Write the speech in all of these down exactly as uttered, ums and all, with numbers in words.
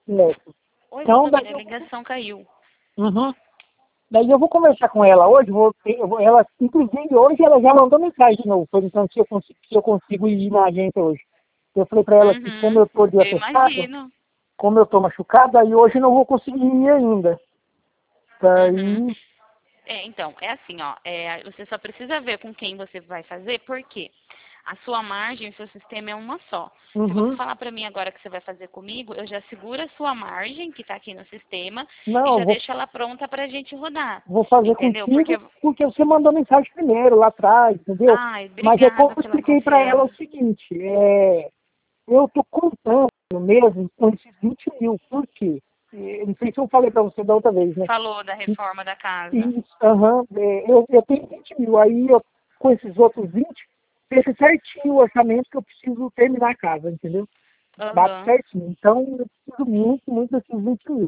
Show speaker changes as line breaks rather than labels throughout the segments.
Certo.
Oi,
Então, daí
Valdomiro, a
eu,
ligação caiu.
uhum. Daí eu vou conversar com ela hoje, vou, ter- eu vou- ela, inclusive hoje ela já mandou mensagem de novo, perguntando se eu consigo, se eu consigo ir na agência hoje. Eu falei para ela que como
Uhum,
eu tô de
eu
atestado,
imagino.
como eu tô machucado, aí hoje eu não vou conseguir ir ainda.
Uhum.
Daí,
É, então, é assim, ó, é, você só precisa ver com quem você vai fazer, porque a sua margem, o seu sistema é uma só. Se você
uhum.
falar pra mim agora que você vai fazer comigo, eu já seguro a sua margem, que tá aqui no sistema, e
Não, eu
já
vou,
deixo ela pronta pra gente rodar,
vou fazer
entendeu? Porque,
contigo porque você mandou mensagem primeiro, lá atrás, entendeu?
ai,
Mas é como
obrigada
eu
pela
expliquei para ela o
confiança.
seguinte, é, eu tô contando mesmo com esses vinte mil, por quê? É, não sei se eu falei para você da outra vez, né?
Falou da reforma da casa.
Isso, aham, é, eu, eu tenho vinte mil, aí eu, com esses outros vinte, fecha certinho o orçamento que eu preciso terminar a casa, entendeu? Bate
Aham.
certinho. Então, eu preciso muito, muito desses vinte mil.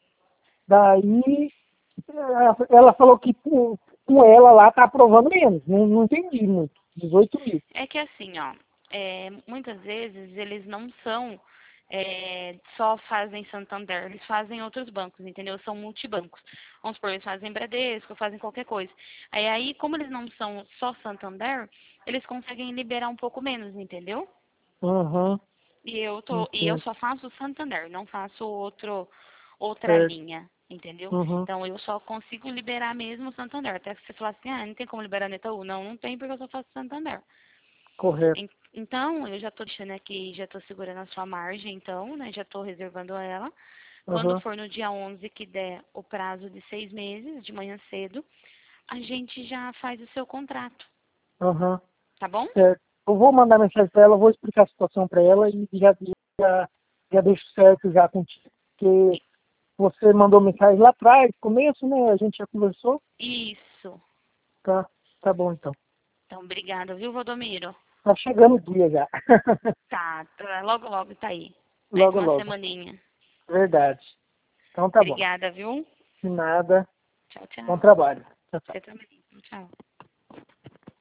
Daí, ela ela falou que com, com ela lá tá aprovando menos, não, não entendi muito, dezoito mil.
É que assim, ó, é, muitas vezes eles não são é, só fazem Santander, eles fazem outros bancos, entendeu? São multibancos. Vamos supor, eles fazem Bradesco, fazem qualquer coisa. Aí, aí, como eles não são só Santander, eles conseguem liberar um pouco menos, entendeu?
Aham,
E eu tô, e eu
entendo.
só faço Santander, não faço outro, outra
Certo.
linha, entendeu?
Uhum,
Então eu só consigo liberar mesmo o Santander. Até que você falar assim, ah, não tem como liberar no Itaú. Não, não tem porque eu só faço Santander.
correto.
En- Então, eu já tô deixando aqui, já tô segurando a sua margem, então, né? Já tô reservando ela. Quando
Aham,
for no dia onze que der o prazo de seis meses, de manhã cedo, a gente já faz o seu contrato,
aham,
tá bom?
certo. Eu vou mandar mensagem para ela, vou explicar a situação para ela e já, já, já deixo certo já contigo. Porque
I-
você mandou mensagem lá atrás, no começo, né? A gente já conversou.
Isso.
Tá, tá bom então.
Então, obrigada, viu, Valdomiro?
Tá chegando o dia já.
Tá, tá, logo, logo tá aí. Mais
Logo,
uma
logo.
semaninha.
Verdade. Então tá bom.
Obrigada, viu?
De nada.
Tchau, tchau.
Bom trabalho. Tchau, tchau.
Você também. Tchau.